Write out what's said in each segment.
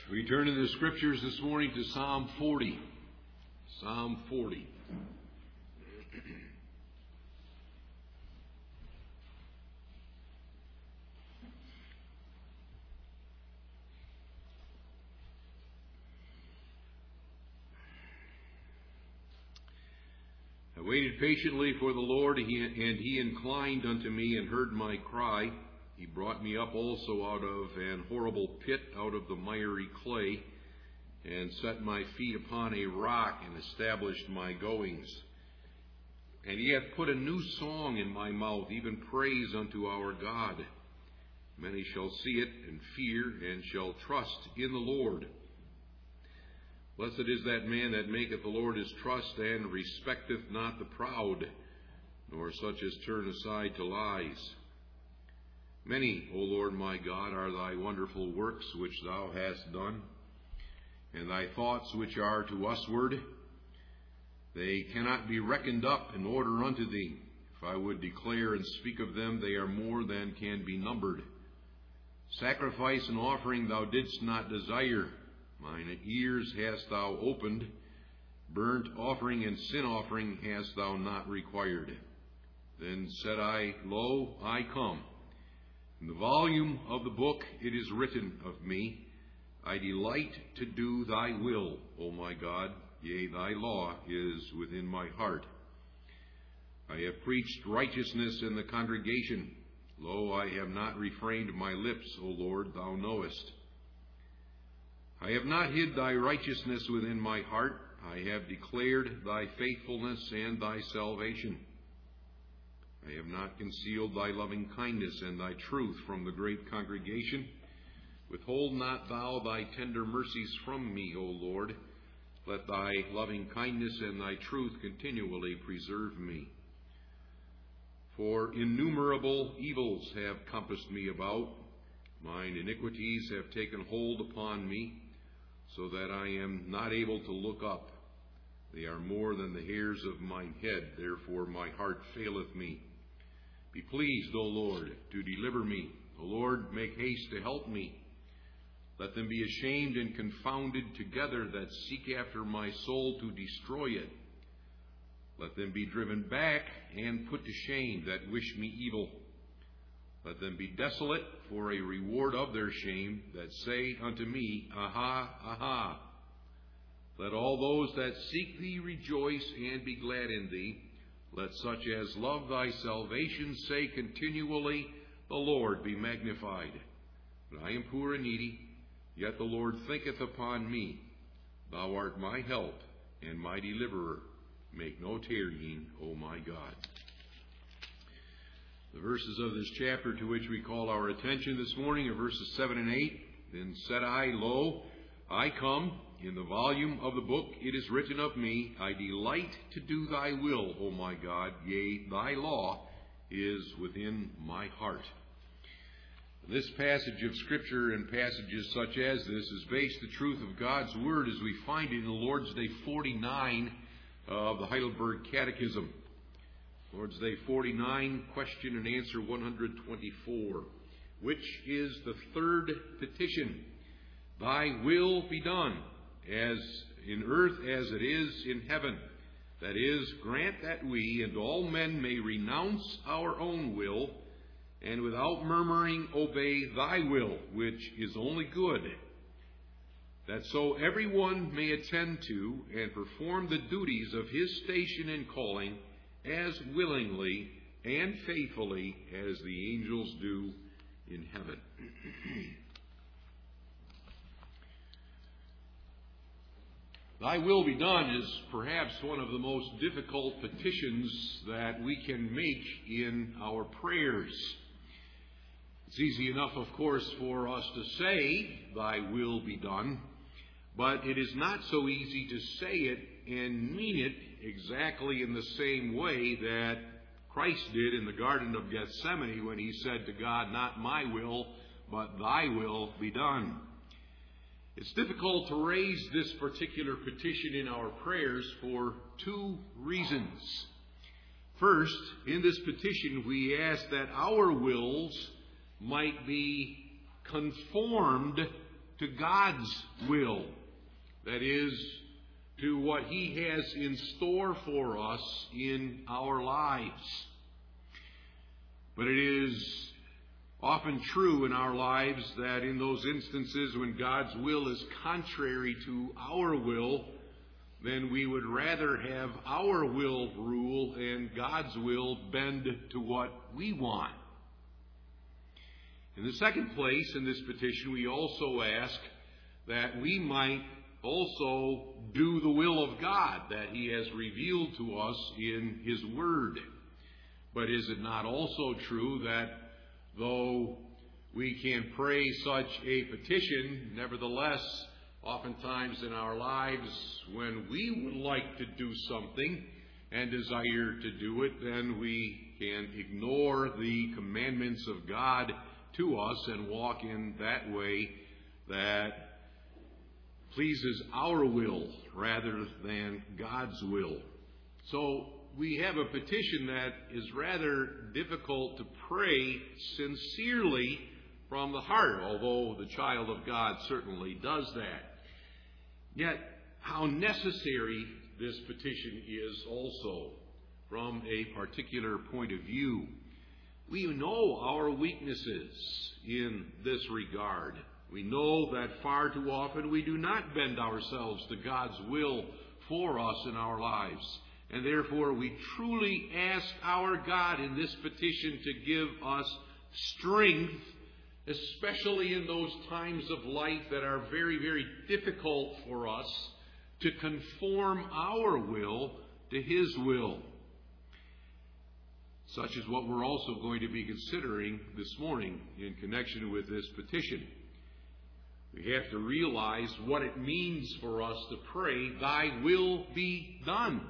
We turn in the Scriptures this morning to Psalm 40. Psalm 40. I waited patiently for the Lord, and He inclined unto me and heard my cry. He brought me up also out of an horrible pit, out of the miry clay, and set my feet upon a rock, and established my goings. And He hath put a new song in my mouth, even praise unto our God. Many shall see it, and fear, and shall trust in the Lord. Blessed is that man that maketh the Lord his trust, and respecteth not the proud, nor such as turn aside to lies. Many, O Lord my God, are thy wonderful works which thou hast done, and thy thoughts which are to usward. They cannot be reckoned up in order unto thee. If I would declare and speak of them, they are more than can be numbered. Sacrifice and offering thou didst not desire. Mine ears hast thou opened. Burnt offering and sin offering hast thou not required. Then said I, Lo, I come. In the volume of the book it is written of me, I delight to do thy will, O my God. Yea, thy law is within my heart. I have preached righteousness in the congregation. Lo, I have not refrained my lips, O Lord, thou knowest. I have not hid thy righteousness within my heart. I have declared thy faithfulness and thy salvation. I have not concealed thy loving kindness and thy truth from the great congregation. Withhold not thou thy tender mercies from me, O Lord. Let thy loving kindness and thy truth continually preserve me. For innumerable evils have compassed me about. Mine iniquities have taken hold upon me, so that I am not able to look up. They are more than the hairs of mine head, therefore my heart faileth me. Be pleased, O Lord, to deliver me. O Lord, make haste to help me. Let them be ashamed and confounded together that seek after my soul to destroy it. Let them be driven back and put to shame that wish me evil. Let them be desolate for a reward of their shame that say unto me, Aha, aha. Let all those that seek thee rejoice and be glad in thee. Let such as love thy salvation say continually, The Lord be magnified. But I am poor and needy, yet the Lord thinketh upon me. Thou art my help and my deliverer. Make no tarrying, O my God. The verses of this chapter to which we call our attention this morning are verses 7 and 8. Then said I, Lo, I come. In the volume of the book it is written of me, I delight to do thy will, O my God. Yea, thy law is within my heart. This passage of Scripture and passages such as this is based the truth of God's Word as we find it in the Lord's Day 49 of the Heidelberg Catechism. Lord's Day 49, question and answer 124, which is the third petition. Thy will be done, as in earth as it is in heaven. That is, grant that we and all men may renounce our own will, and without murmuring obey thy will, which is only good, that so everyone may attend to and perform the duties of his station and calling as willingly and faithfully as the angels do in heaven. Thy will be done is perhaps one of the most difficult petitions that we can make in our prayers. It's easy enough, of course, for us to say, Thy will be done, but it is not so easy to say it and mean it exactly in the same way that Christ did in the Garden of Gethsemane when he said to God, Not my will, but thy will be done. It's difficult to raise this particular petition in our prayers for two reasons. First, in this petition we ask that our wills might be conformed to God's will. That is, to what He has in store for us in our lives. But it is often true in our lives that in those instances when God's will is contrary to our will, then we would rather have our will rule and God's will bend to what we want. In the second place, in this petition, we also ask that we might also do the will of God that He has revealed to us in His Word. But is it not also true that though we can pray such a petition, nevertheless, oftentimes in our lives, when we would like to do something and desire to do it, then we can ignore the commandments of God to us and walk in that way that pleases our will rather than God's will. So we have a petition that is rather difficult to pray sincerely from the heart, although the child of God certainly does that. Yet, how necessary this petition is also from a particular point of view. We know our weaknesses in this regard. We know that far too often we do not bend ourselves to God's will for us in our lives. And therefore we truly ask our God in this petition to give us strength, especially in those times of life that are very, very difficult for us, to conform our will to His will. Such is what we're also going to be considering this morning in connection with this petition. We have to realize what it means for us to pray, Thy will be done.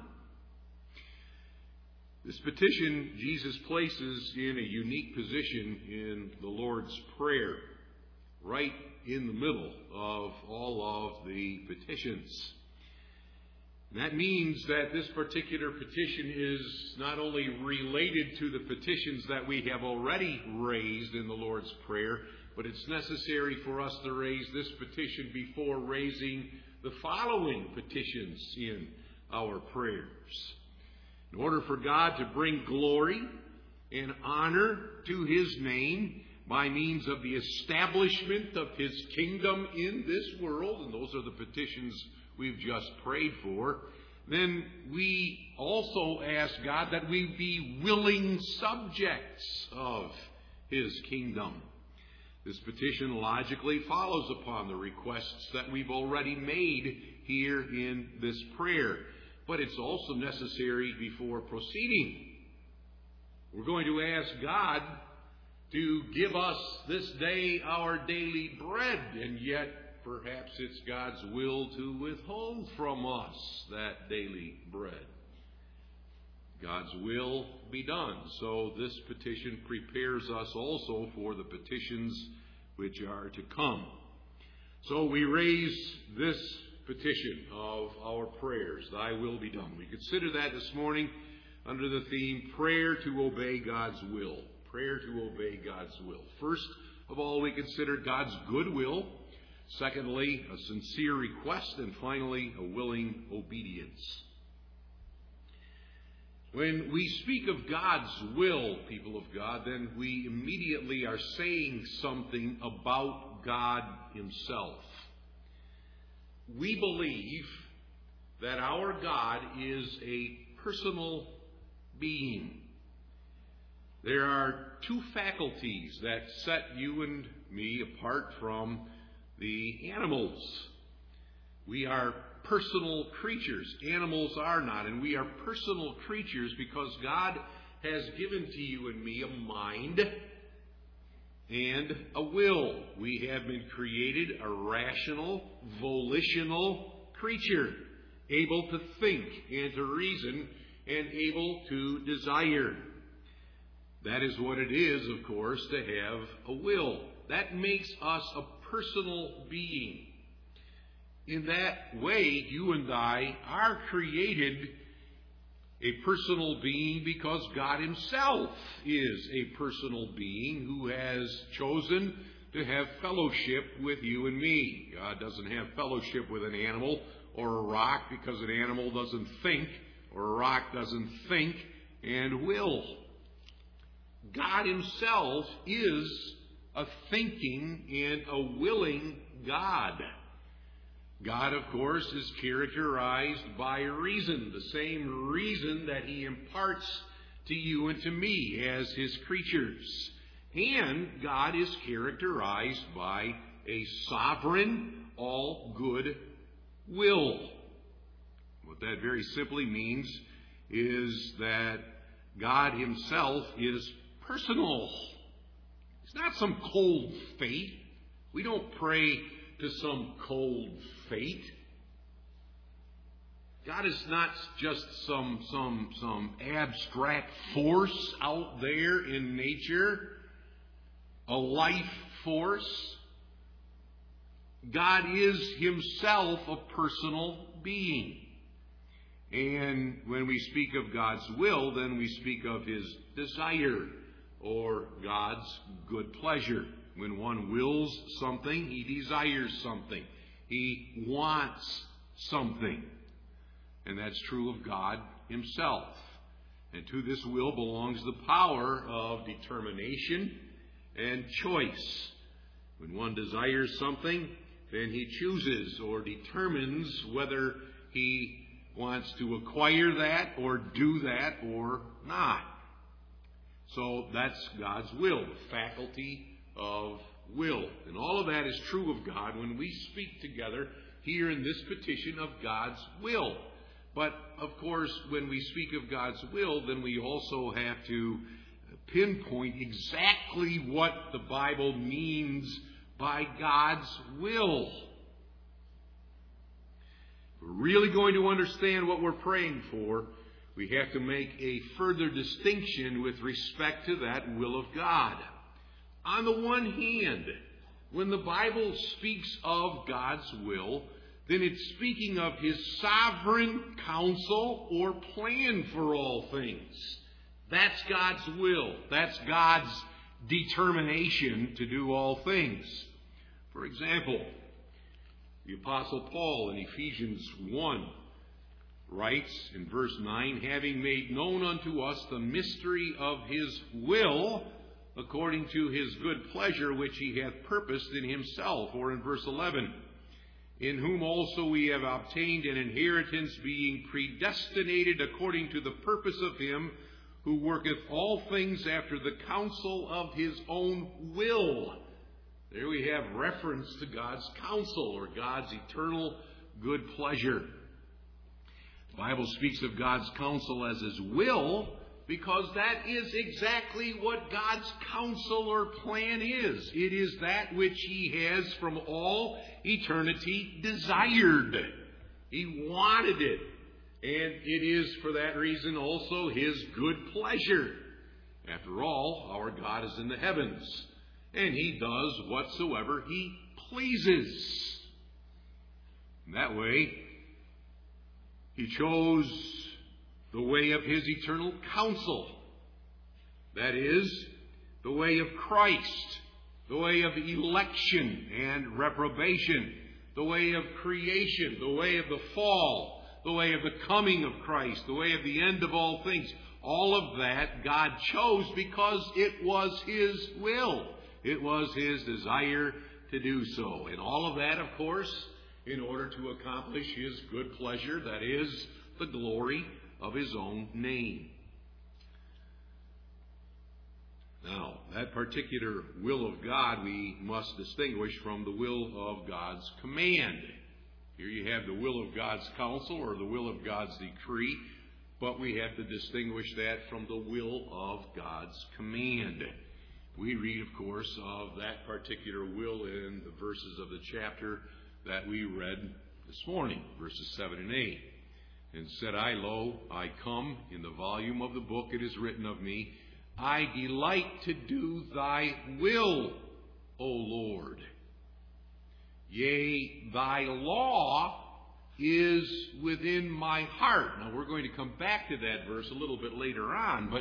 This petition Jesus places in a unique position in the Lord's Prayer, right in the middle of all of the petitions. And that means that this particular petition is not only related to the petitions that we have already raised in the Lord's Prayer, but it's necessary for us to raise this petition before raising the following petitions in our prayers. In order for God to bring glory and honor to His name by means of the establishment of His kingdom in this world, and those are the petitions we've just prayed for, then we also ask God that we be willing subjects of His kingdom. This petition logically follows upon the requests that we've already made here in this prayer. But it's also necessary before proceeding. We're going to ask God to give us this day our daily bread, and yet perhaps it's God's will to withhold from us that daily bread. God's will be done. So this petition prepares us also for the petitions which are to come. So we raise this petition of our prayers, Thy will be done. We consider that this morning under the theme, Prayer to Obey God's Will. Prayer to obey God's will. First of all, we consider God's good will. Secondly, a sincere request. And finally, a willing obedience. When we speak of God's will, people of God, then we immediately are saying something about God Himself. We believe that our God is a personal being. There are two faculties that set you and me apart from the animals. We are personal creatures. Animals are not, and we are personal creatures because God has given to you and me a mind and a will. We have been created a rational, volitional creature, able to think and to reason and able to desire. That is what it is, of course, to have a will. That makes us a personal being. In that way, you and I are created a personal being because God Himself is a personal being who has chosen to have fellowship with you and me. God doesn't have fellowship with an animal or a rock, because an animal doesn't think, or a rock doesn't think and will. God himself is a thinking and a willing God. God, of course, is characterized by reason, the same reason that he imparts to you and to me as his creatures. And God is characterized by a sovereign, all-good will. What that very simply means is that God himself is personal. It's not some cold fate. We don't pray to some cold fate. God is not just some abstract force out there in nature, a life force. God is himself a personal being. And when we speak of God's will, then we speak of his desire, or God's good pleasure. When one wills something, he desires something. He wants something. And that's true of God himself. And to this will belongs the power of determination and choice. When one desires something, then he chooses or determines whether he wants to acquire that or do that or not. So that's God's will, the faculty of will. And all of that is true of God when we speak together here in this petition of God's will. But, of course, when we speak of God's will, then we also have to pinpoint exactly what the Bible means by God's will. If we're really going to understand what we're praying for, we have to make a further distinction with respect to that will of God. On the one hand, when the Bible speaks of God's will, then it's speaking of his sovereign counsel or plan for all things. That's God's will. That's God's determination to do all things. For example, the Apostle Paul in Ephesians 1 writes in verse 9, having made known unto us the mystery of his will, according to his good pleasure which he hath purposed in himself. Or in verse 11, in whom also we have obtained an inheritance, being predestinated according to the purpose of him who worketh all things after the counsel of his own will. There we have reference to God's counsel, or God's eternal good pleasure. The Bible speaks of God's counsel as his will, because that is exactly what God's counsel or plan is. It is that which he has from all eternity desired. He wanted it. And it is for that reason also his good pleasure. After all, our God is in the heavens, and he does whatsoever he pleases. In that way, he chose the way of his eternal counsel. That is, the way of Christ, the way of election and reprobation, the way of creation, the way of the fall, the way of the coming of Christ, the way of the end of all things. All of that God chose because it was his will. It was his desire to do so. And all of that, of course, in order to accomplish his good pleasure, that is, the glory of his own name. Now, that particular will of God we must distinguish from the will of God's command. Here you have the will of God's counsel, or the will of God's decree, but we have to distinguish that from the will of God's command. We read, of course, of that particular will in the verses of the chapter that we read this morning, verses 7 and 8. And said I, lo, I come, in the volume of the book it is written of me, I delight to do thy will, O Lord. Yea, thy law is within my heart. Now, we're going to come back to that verse a little bit later on, but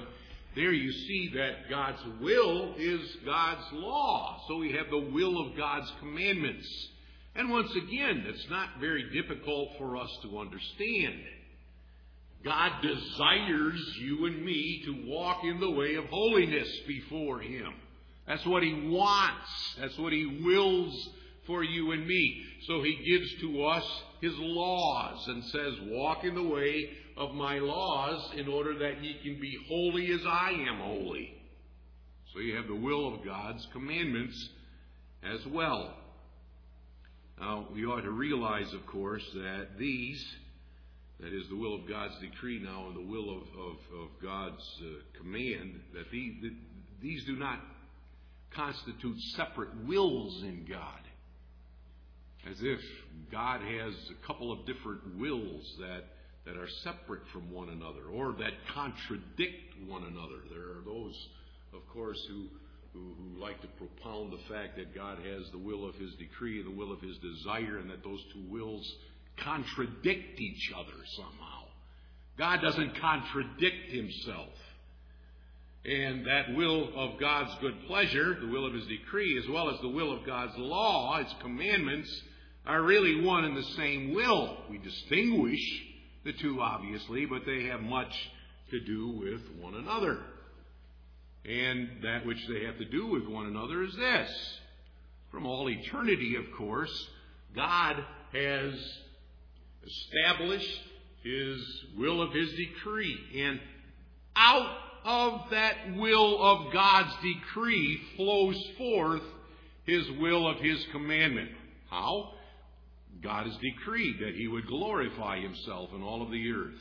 there you see that God's will is God's law. So we have the will of God's commandments. And once again, it's not very difficult for us to understand. God desires you and me to walk in the way of holiness before Him. That's what He wants. That's what He wills for you and me. So He gives to us His laws and says, walk in the way of my laws in order that ye can be holy as I am holy. So you have the will of God's commandments as well. Now, we ought to realize, of course, that that is the will of God's decree now and the will of God's command, that these do not constitute separate wills in God. As if God has a couple of different wills that are separate from one another or that contradict one another. There are those, of course, who like to propound the fact that God has the will of His decree and the will of His desire, and that those two wills contradict each other somehow. God doesn't contradict Himself. And that will of God's good pleasure, the will of His decree, as well as the will of God's law, His commandments, are really one and the same will. We distinguish the two, obviously, but they have much to do with one another. And that which they have to do with one another is this. From all eternity, of course, God has established His will of His decree. And out of that will of God's decree flows forth His will of His commandment. How? God has decreed that He would glorify Himself in all of the earth.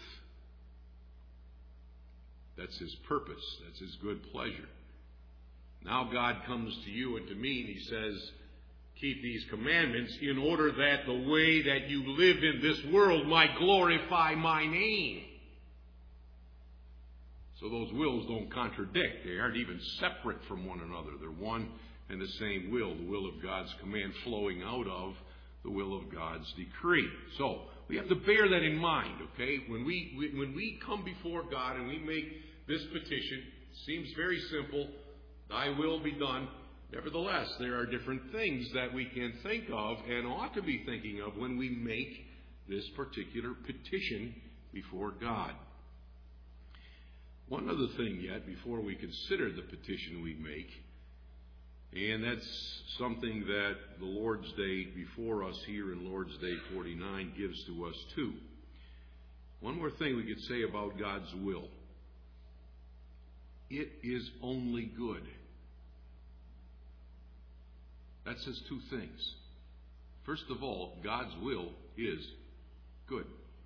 That's His purpose. That's His good pleasure. Now God comes to you and to me and He says, keep these commandments in order that the way that you live in this world might glorify my name. So those wills don't contradict. They aren't even separate from one another. They're one and the same will, the will of God's command flowing out of the will of God's decree. So we have to bear that in mind, okay? When we come before God and we make this petition, it seems very simple, thy will be done. Nevertheless, there are different things that we can think of and ought to be thinking of when we make this particular petition before God. One other thing yet before we consider the petition we make, and that's something that the Lord's Day before us here in Lord's Day 49 gives to us too. One more thing we could say about God's will. It is only good. That says two things. First of all, God's will is good.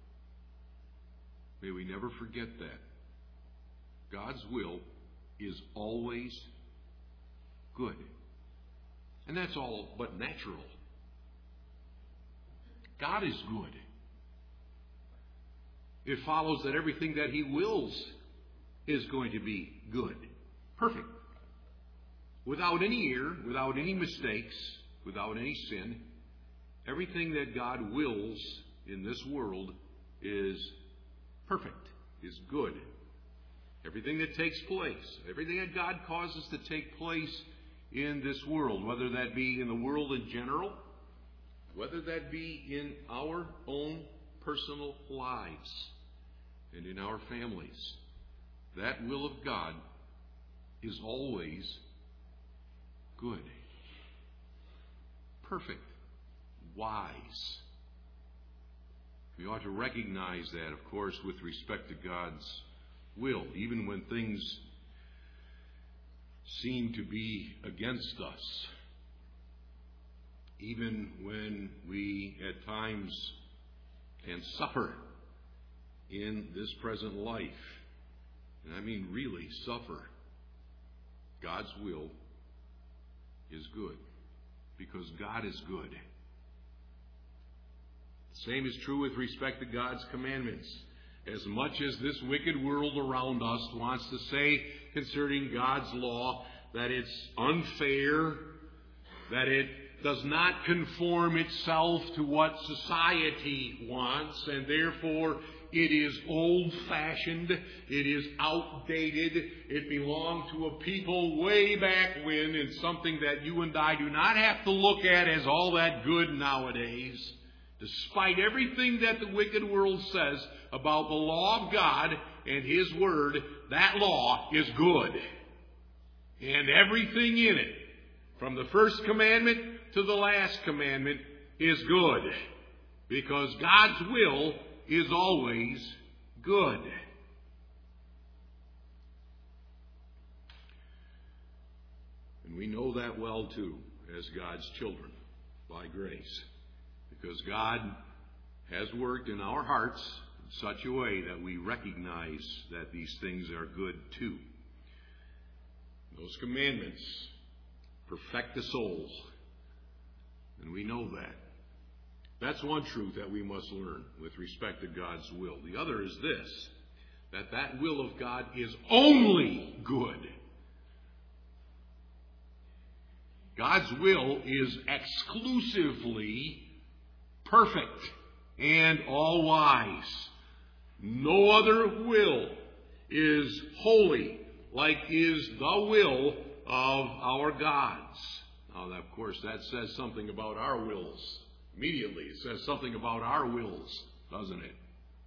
May we never forget that. God's will is always good. And that's all but natural. God is good. It follows that everything that He wills is going to be good. Perfect. Without any error, without any mistakes, without any sin. Everything that God wills in this world is perfect, is good. Everything that takes place, everything that God causes to take place in this world, whether that be in the world in general, whether that be in our own personal lives and in our families, that will of God is always good, perfect, wise. We ought to recognize that, of course, with respect to God's will, even when things seem to be against us, even when we at times can suffer in this present life, and I mean really suffer. God's will is good because God is good. The same is true with respect to God's commandments. As much as this wicked world around us wants to say concerning God's law that it's unfair, that it does not conform itself to what society wants, and therefore it is old-fashioned. It is outdated. It belonged to a people way back when, and something that you and I do not have to look at as all that good nowadays. Despite everything that the wicked world says about the law of God and His Word, that law is good. And everything in it, from the first commandment to the last commandment, is good. Because God's will is always good. And we know that well, too, as God's children, by grace. Because God has worked in our hearts in such a way that we recognize that these things are good, too. Those commandments perfect the soul. And we know that. That's one truth that we must learn with respect to God's will. The other is this, that will of God is only good. God's will is exclusively perfect and all-wise. No other will is holy like is the will of our God's. Now, of course, that says something about our wills. Immediately, it says something about our wills, doesn't it?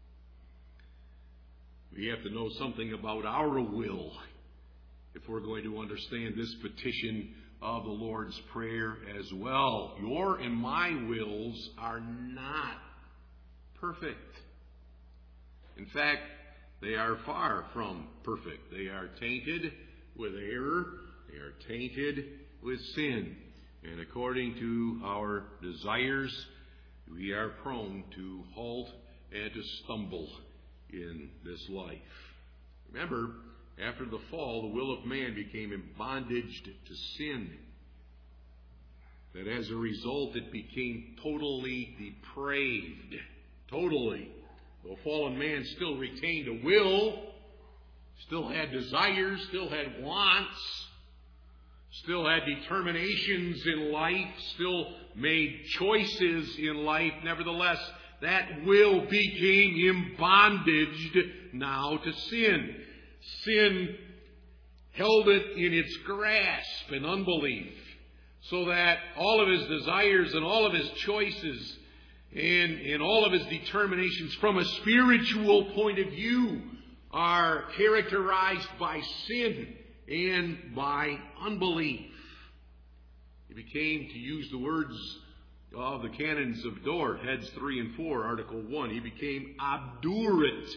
We have to know something about our will if we're going to understand this petition of the Lord's Prayer as well. Your and my wills are not perfect. In fact, they are far from perfect. They are tainted with error. They are tainted with sin. And according to our desires, we are prone to halt and to stumble in this life. Remember, after the fall, the will of man became in bondage to sin. That as a result, it became totally depraved. Totally. Though fallen man still retained a will, still had desires, still had wants, still had determinations in life, still made choices in life. Nevertheless, that will became imbondaged now to sin. Sin held it in its grasp in unbelief, so that all of his desires and all of his choices and all of his determinations from a spiritual point of view are characterized by sin and by unbelief. He became, to use the words of the canons of Dort, heads 3 and 4, article 1, he became obdurate.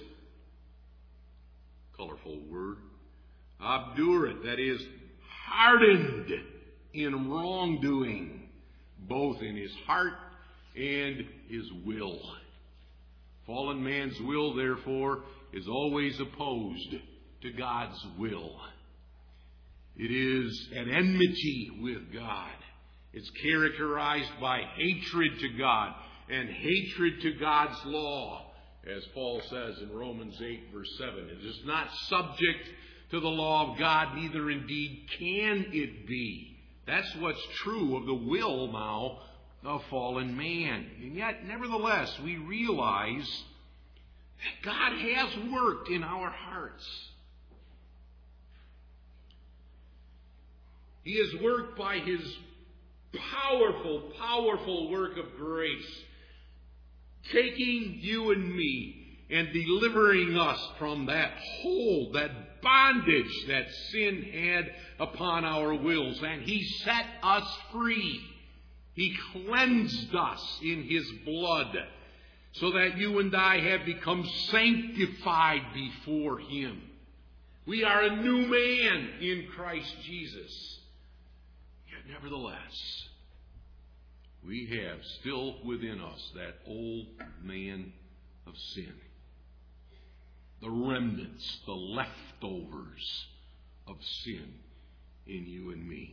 Colorful word. Obdurate, that is, hardened in wrongdoing, both in his heart and his will. Fallen man's will, therefore, is always opposed to God's will. It is at enmity with God. It's characterized by hatred to God and hatred to God's law, as Paul says in Romans 8, verse 7. It is not subject to the law of God, neither indeed can it be. That's what's true of the will now of fallen man. And yet, nevertheless, we realize that God has worked in our hearts. He has worked by His powerful, powerful work of grace, taking you and me and delivering us from that hold, that bondage that sin had upon our wills. And He set us free. He cleansed us in His blood, so that you and I have become sanctified before Him. We are a new man in Christ Jesus. Yet nevertheless, we have still within us that old man of sin. The remnants, the leftovers of sin in you and me.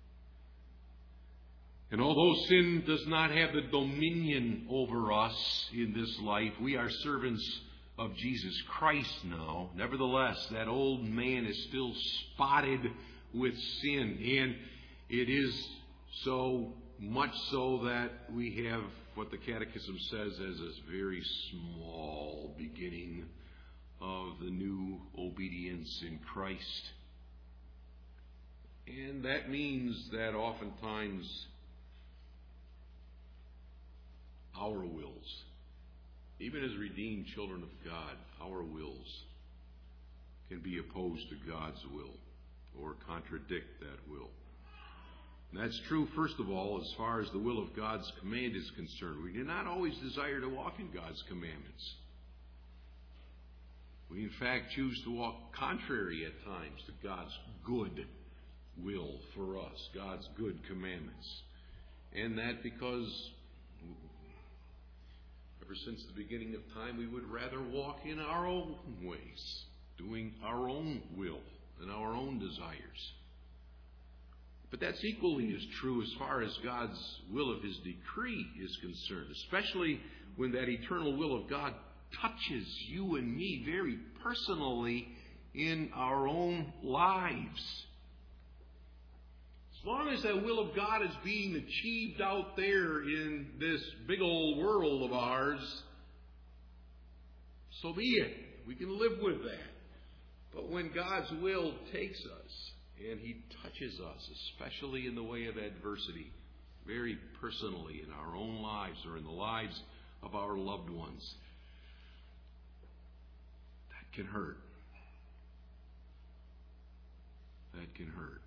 And although sin does not have the dominion over us in this life, we are servants of Jesus Christ now. Nevertheless, that old man is still spotted with sin, and it is so much so that we have what the Catechism says as this very small beginning of the new obedience in Christ. And that means that oftentimes our wills, even as redeemed children of God, our wills can be opposed to God's will or contradict that will. And that's true, first of all, as far as the will of God's command is concerned. We do not always desire to walk in God's commandments. We, in fact, choose to walk contrary at times to God's good will for us, God's good commandments. And that because ever since the beginning of time, we would rather walk in our own ways, doing our own will and our own desires. But that's equally as true as far as God's will of His decree is concerned, especially when that eternal will of God touches you and me very personally in our own lives. As long as that will of God is being achieved out there in this big old world of ours, so be it. We can live with that. But when God's will takes us and He touches us, especially in the way of adversity, very personally in our own lives or in the lives of our loved ones, that can hurt. That can hurt.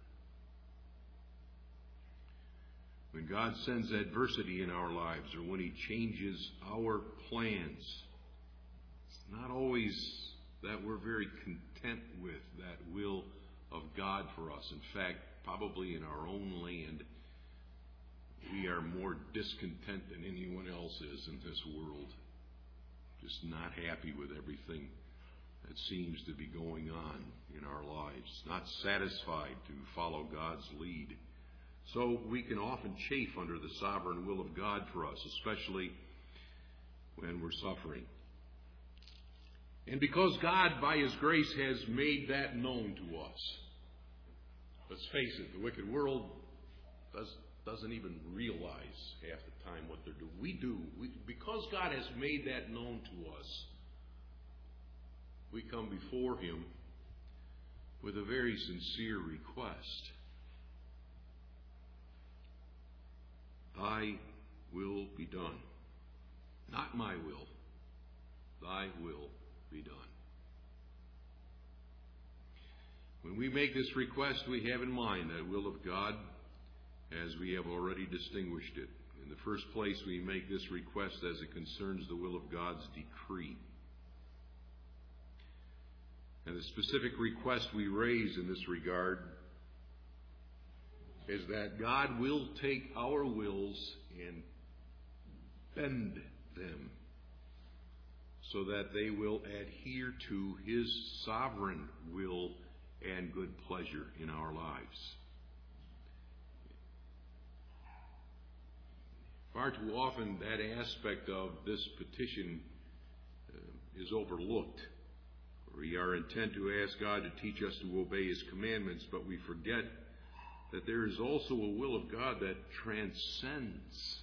When God sends adversity in our lives or when He changes our plans, it's not always that we're very content with that will of God for us. In fact, probably in our own land, we are more discontent than anyone else is in this world. Just not happy with everything that seems to be going on in our lives. Not satisfied to follow God's lead. So we can often chafe under the sovereign will of God for us, especially when we're suffering. And because God, by His grace, has made that known to us. Let's face it, the wicked world doesn't even realize half the time what they're doing. We do. Because God has made that known to us, we come before Him with a very sincere request. Thy will be done. Not my will. Thy will be done. When we make this request, we have in mind that will of God as we have already distinguished it. In the first place, we make this request as it concerns the will of God's decree. And the specific request we raise in this regard is that God will take our wills and bend them so that they will adhere to His sovereign will and good pleasure in our lives. Far too often that aspect of this petition is overlooked. We are intent to ask God to teach us to obey His commandments, but we forget that there is also a will of God that transcends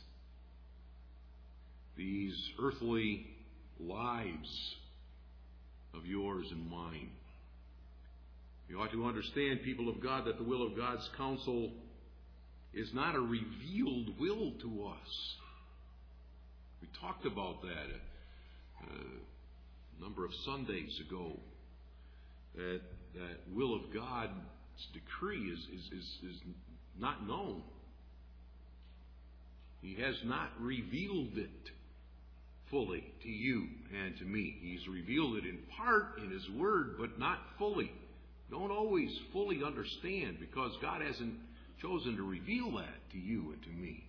these earthly lives of yours and mine. You ought to understand, people of God, that the will of God's counsel is not a revealed will to us. We talked about that a number of Sundays ago. That will of God's decree is not known. He has not revealed it fully to you and to me. He's revealed it in part in His Word, but not fully. Don't always fully understand because God hasn't chosen to reveal that to you and to me.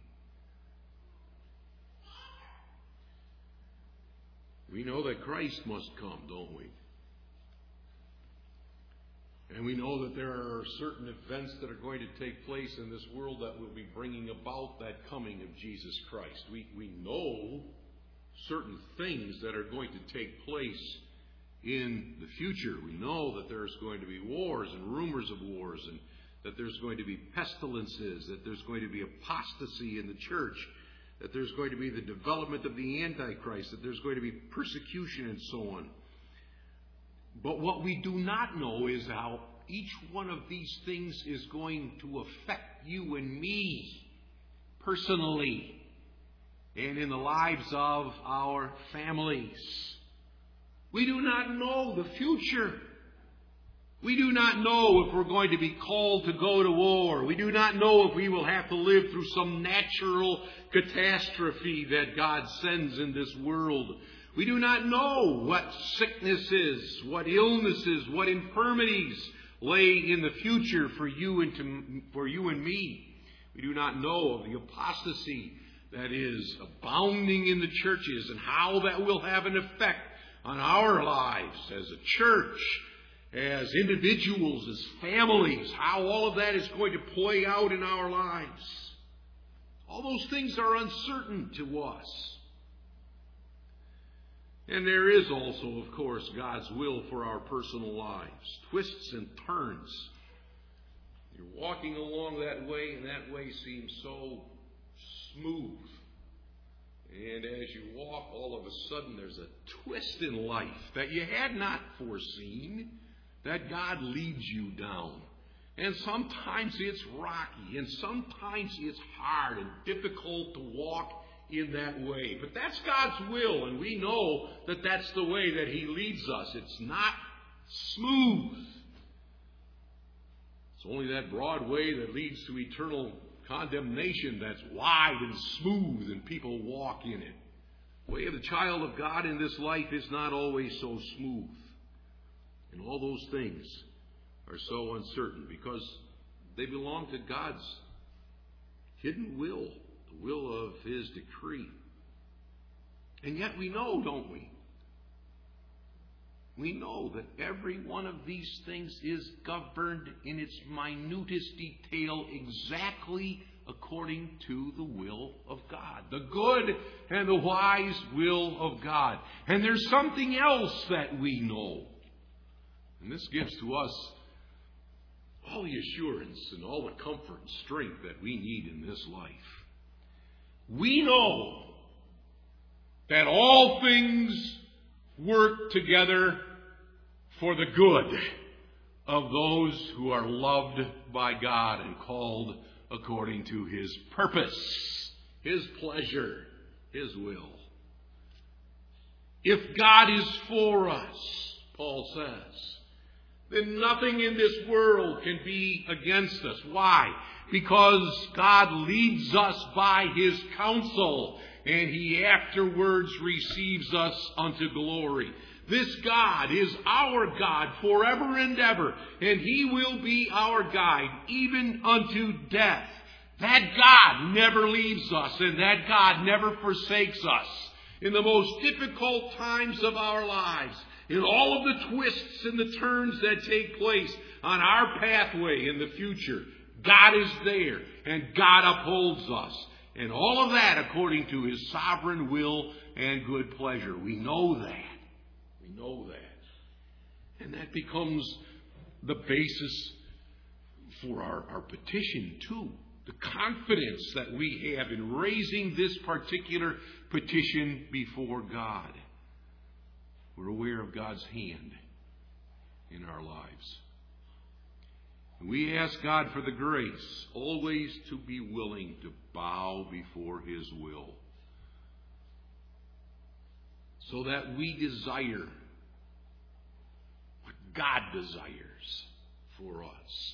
We know that Christ must come, don't we? And we know that there are certain events that are going to take place in this world that will be bringing about that coming of Jesus Christ. We know certain things that are going to take place in the future. We know that there's going to be wars and rumors of wars, and that there's going to be pestilences, that there's going to be apostasy in the church, that there's going to be the development of the Antichrist, that there's going to be persecution and so on. But what we do not know is how each one of these things is going to affect you and me personally and in the lives of our families. We do not know the future. We do not know if we're going to be called to go to war. We do not know if we will have to live through some natural catastrophe that God sends in this world. We do not know what sicknesses, what illnesses, what infirmities lay in the future for you and me. We do not know of the apostasy that is abounding in the churches and how that will have an effect on our lives as a church, as individuals, as families, how all of that is going to play out in our lives. All those things are uncertain to us. And there is also, of course, God's will for our personal lives. Twists and turns. You're walking along that way, and that way seems so smooth. And as you walk, all of a sudden there's a twist in life that you had not foreseen, that God leads you down. And sometimes it's rocky, and sometimes it's hard and difficult to walk in that way. But that's God's will, and we know that that's the way that He leads us. It's not smooth. It's only that broad way that leads to eternal condemnation that's wide and smooth, and people walk in it. The way of the child of God in this life is not always so smooth. And all those things are so uncertain because they belong to God's hidden will, the will of His decree. And yet we know, don't we? We know that every one of these things is governed in its minutest detail exactly according to the will of God. The good and the wise will of God. And there's something else that we know. And this gives to us all the assurance and all the comfort and strength that we need in this life. We know that all things work together for the good of those who are loved by God and called according to His purpose, His pleasure, His will. If God is for us, Paul says, then nothing in this world can be against us. Why? Because God leads us by His counsel, and He afterwards receives us unto glory. This God is our God forever and ever, and He will be our guide even unto death. That God never leaves us, and that God never forsakes us. In the most difficult times of our lives, in all of the twists and the turns that take place on our pathway in the future, God is there, and God upholds us. And all of that according to His sovereign will and good pleasure. We know that. We know that. And that becomes the basis for our petition, too. The confidence that we have in raising this particular petition before God. We're aware of God's hand in our lives. And we ask God for the grace always to be willing to bow before His will, so that we desire what God desires for us.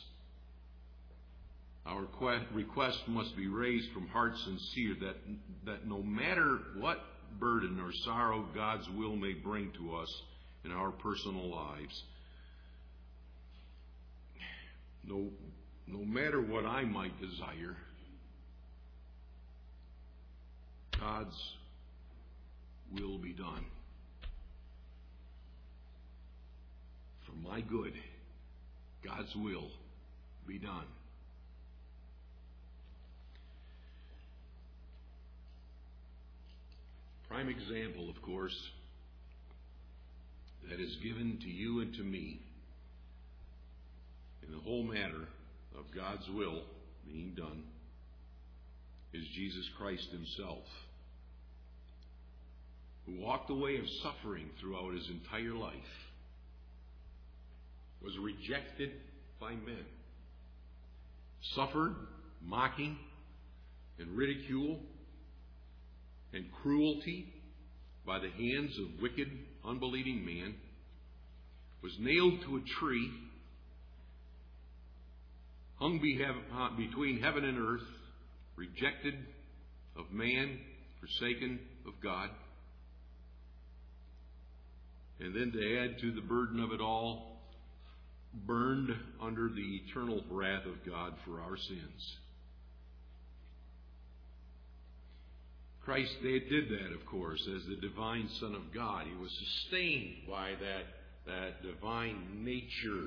Our request must be raised from hearts sincere, that no matter what burden or sorrow God's will may bring to us in our personal lives, no matter what I might desire, God's will be done. For my good, God's will be done. Prime example, of course, that is given to you and to me in the whole matter of God's will being done is Jesus Christ himself, who walked the way of suffering throughout his entire life, was rejected by men, suffered mocking and ridicule and cruelty by the hands of wicked, unbelieving man, was nailed to a tree, hung between heaven and earth, rejected of man, forsaken of God. And then to add to the burden of it all, burned under the eternal wrath of God for our sins. Christ did that, of course, as the divine Son of God. He was sustained by that divine nature.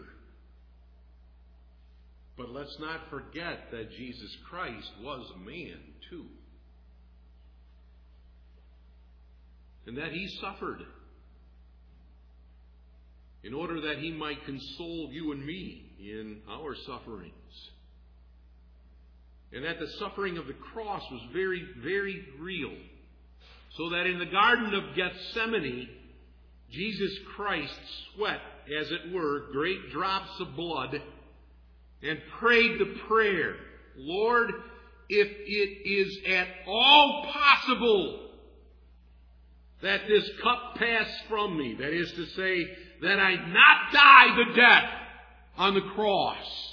But let's not forget that Jesus Christ was a man, too. And that he suffered in order that he might console you and me in our sufferings. And that the suffering of the cross was very, very real. So that in the Garden of Gethsemane, Jesus Christ sweat, as it were, great drops of blood and prayed the prayer, Lord, if it is at all possible that this cup pass from me, that is to say, that I not die the death on the cross,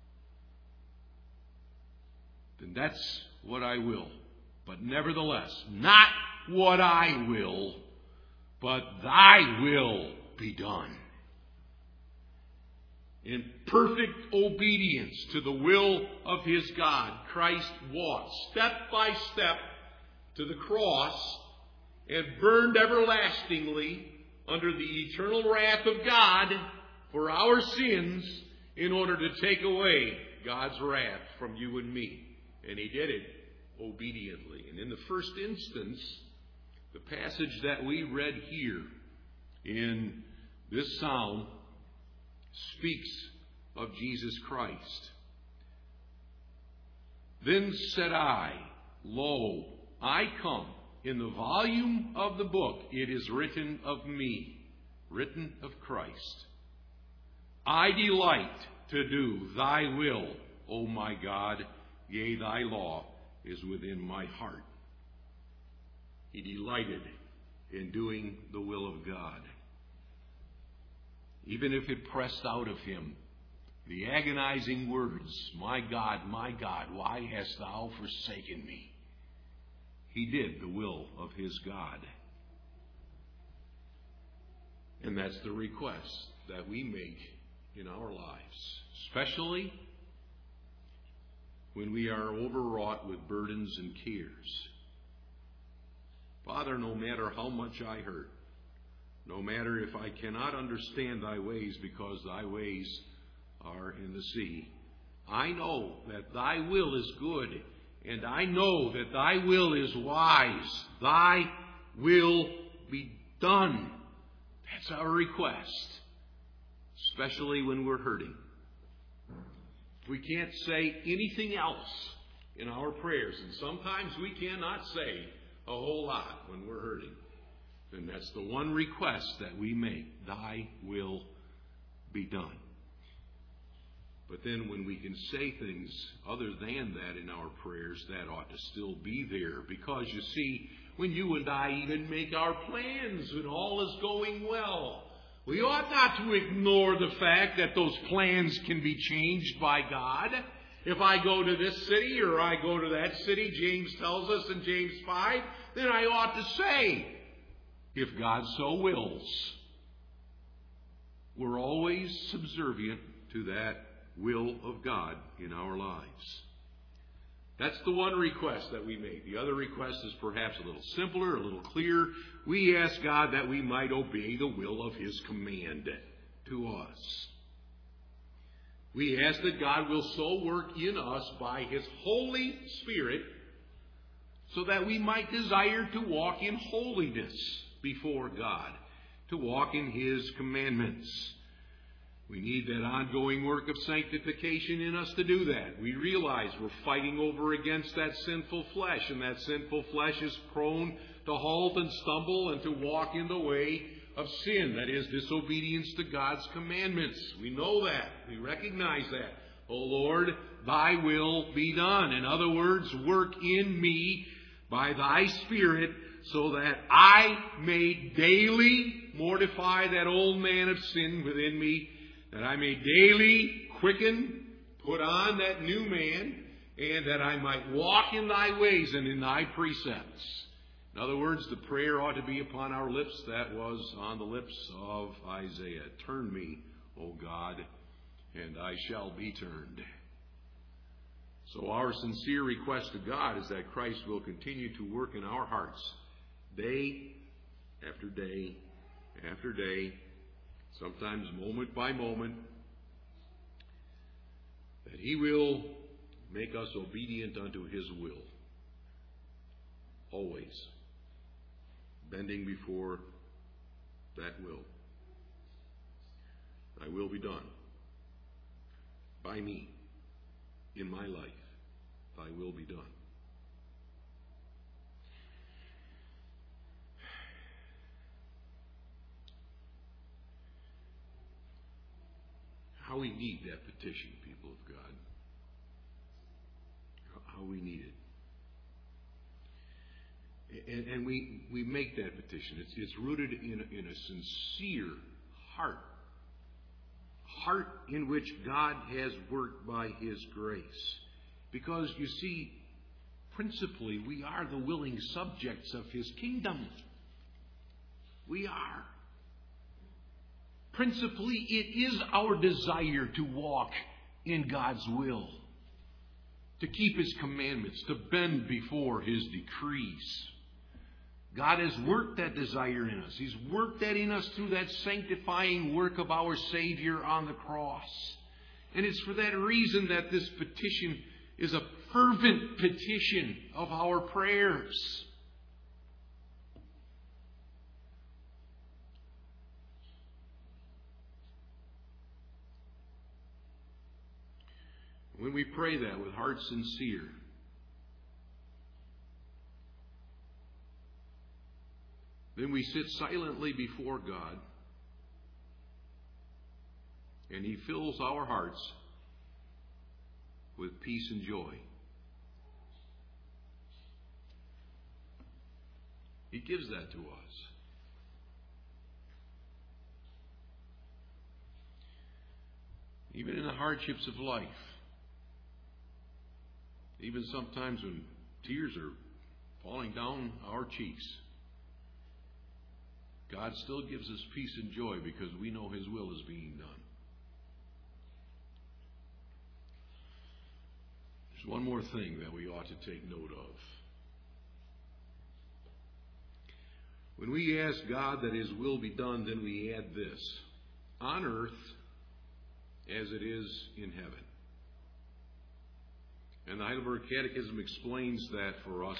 then that's what I will. But nevertheless, not what I will, but thy will be done. In perfect obedience to the will of his God, Christ walked step by step to the cross and burned everlastingly under the eternal wrath of God for our sins in order to take away God's wrath from you and me. And he did it obediently. And in the first instance, the passage that we read here in this psalm speaks of Jesus Christ. Then said I, Lo, I come. In the volume of the book it is written of me, written of Christ. I delight to do thy will, O my God, yea, thy law is within my heart. He delighted in doing the will of God. Even if it pressed out of him the agonizing words, my God, why hast thou forsaken me? He did the will of his God. And that's the request that we make in our lives, especially when we are overwrought with burdens and cares. Father, no matter how much I hurt, no matter if I cannot understand thy ways because thy ways are in the sea, I know that thy will is good, and I know that thy will is wise. Thy will be done. That's our request, especially when we're hurting. We can't say anything else in our prayers, and sometimes we cannot say a whole lot when we're hurting. And that's the one request that we make. Thy will be done. But then when we can say things other than that in our prayers, that ought to still be there. Because you see, when you and I even make our plans and all is going well, we ought not to ignore the fact that those plans can be changed by God. If I go to this city or I go to that city, James tells us in James 5, then I ought to say, if God so wills. We're always subservient to that will of God in our lives. That's the one request that we make. The other request is perhaps a little simpler, a little clearer. We ask God that we might obey the will of his command to us. We ask that God will so work in us by his Holy Spirit so that we might desire to walk in holiness before God, to walk in his commandments. We need that ongoing work of sanctification in us to do that. We realize we're fighting over against that sinful flesh, and that sinful flesh is prone to halt and stumble and to walk in the way of sin, that is, disobedience to God's commandments. We know that. We recognize that. O Lord, thy will be done. In other words, work in me by thy Spirit so that I may daily mortify that old man of sin within me, that I may daily quicken, put on that new man, and that I might walk in thy ways and in thy precepts. In other words, the prayer ought to be upon our lips that was on the lips of Isaiah. Turn me, O God, and I shall be turned. So our sincere request to God is that Christ will continue to work in our hearts day after day after day, sometimes moment by moment, that He will make us obedient unto His will, always bending before that will. Thy will be done by me in my life. Thy will be done. How we need that petition, people of God. How we need it. And we make that petition. It's rooted in a sincere heart. Heart in which God has worked by His grace. Because, you see, principally, we are the willing subjects of His kingdom. We are. Principally, it is our desire to walk in God's will, to keep His commandments, to bend before His decrees. God has worked that desire in us. He's worked that in us through that sanctifying work of our Savior on the cross. And it's for that reason that this petition is a fervent petition of our prayers. When we pray that with hearts sincere, then we sit silently before God, and He fills our hearts with peace and joy. He gives that to us. Even in the hardships of life, even sometimes when tears are falling down our cheeks, God still gives us peace and joy because we know His will is being done. There's one more thing that we ought to take note of. When we ask God that His will be done, then we add this: on earth as it is in heaven. And the Heidelberg Catechism explains that for us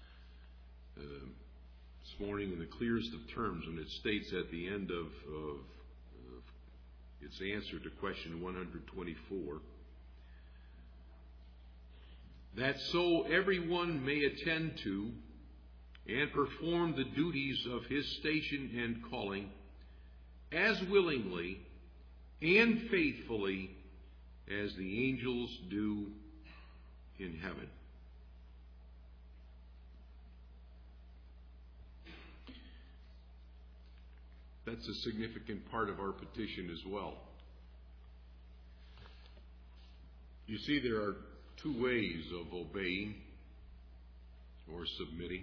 this morning in the clearest of terms when it states at the end of its answer to question 124, that so everyone may attend to and perform the duties of his station and calling as willingly and faithfully as the angels do in heaven. That's a significant part of our petition as well. You see, there are two ways of obeying or submitting.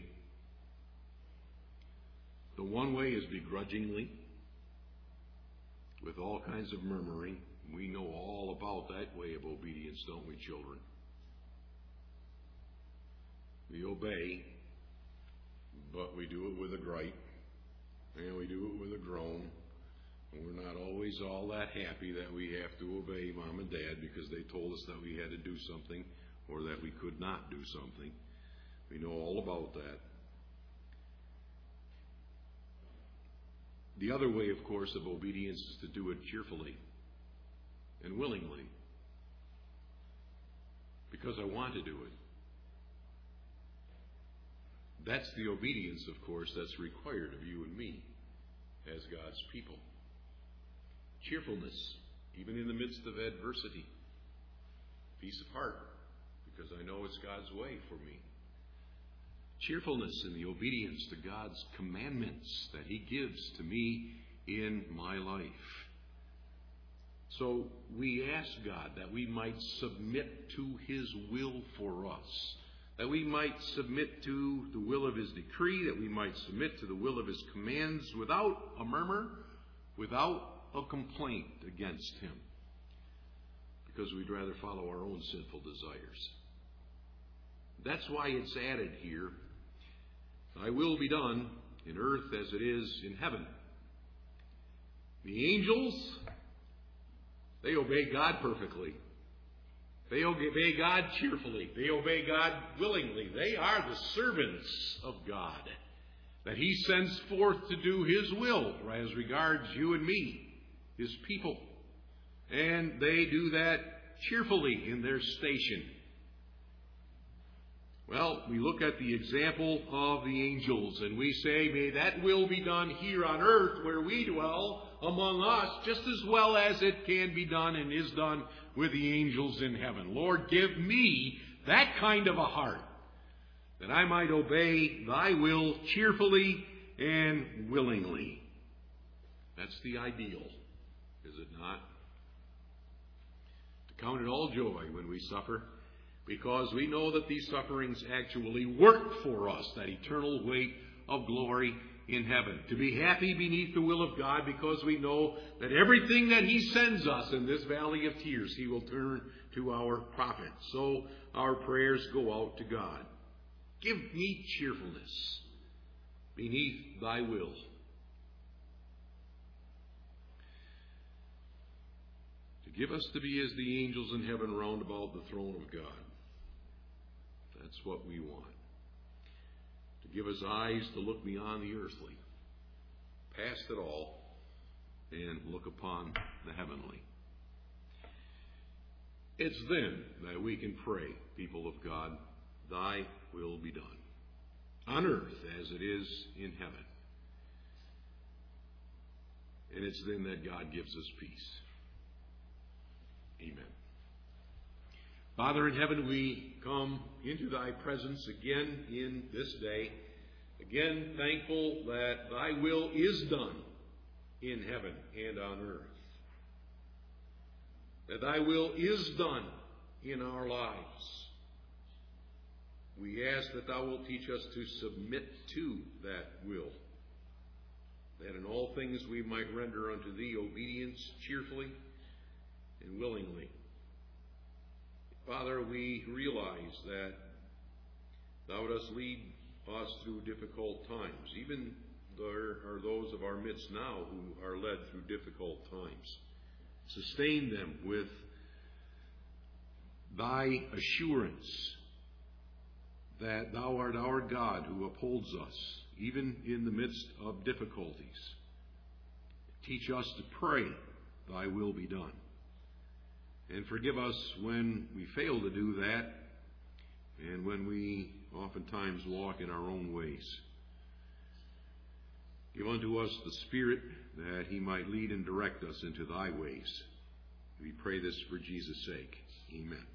The one way is begrudgingly, with all kinds of murmuring. We know all about that way of obedience, don't we, children? We obey, but we do it with a gripe, and we do it with a groan. And we're not always all that happy that we have to obey Mom and Dad because they told us that we had to do something or that we could not do something. We know all about that. The other way, of course, of obedience is to do it cheerfully, and willingly. Because I want to do it. That's the obedience, of course, that's required of you and me as God's people. Cheerfulness, even in the midst of adversity. Peace of heart, because I know it's God's way for me. Cheerfulness in the obedience to God's commandments that He gives to me in my life. So we ask God that we might submit to His will for us, that we might submit to the will of His decree, that we might submit to the will of His commands without a murmur, without a complaint against Him, because we'd rather follow our own sinful desires. That's why it's added here, Thy will be done in earth as it is in heaven. The angels, they obey God perfectly. They obey God cheerfully. They obey God willingly. They are the servants of God that He sends forth to do His will as regards you and me, His people. And they do that cheerfully in their station. Well, we look at the example of the angels and we say, may that will be done here on earth where we dwell among us, just as well as it can be done and is done with the angels in heaven. Lord, give me that kind of a heart, that I might obey Thy will cheerfully and willingly. That's the ideal, is it not? To count it all joy when we suffer, because we know that these sufferings actually work for us that eternal weight of glory in heaven. To be happy beneath the will of God, because we know that everything that He sends us in this valley of tears, He will turn to our profit. So our prayers go out to God. Give me cheerfulness beneath Thy will. To give us to be as the angels in heaven round about the throne of God. That's what we want. To give us eyes to look beyond the earthly, past it all, and look upon the heavenly. It's then that we can pray, people of God, Thy will be done, on earth as it is in heaven. And it's then that God gives us peace. Amen. Father in heaven, we come into Thy presence again in this day, again thankful that Thy will is done in heaven and on earth, that Thy will is done in our lives. We ask that Thou wilt teach us to submit to that will, that in all things we might render unto Thee obedience cheerfully and willingly. Father, we realize that Thou dost lead us through difficult times. Even there are those of our midst now who are led through difficult times. Sustain them with Thy assurance that Thou art our God who upholds us, even in the midst of difficulties. Teach us to pray, Thy will be done. And forgive us when we fail to do that and when we oftentimes walk in our own ways. Give unto us the Spirit that He might lead and direct us into Thy ways. We pray this for Jesus' sake. Amen.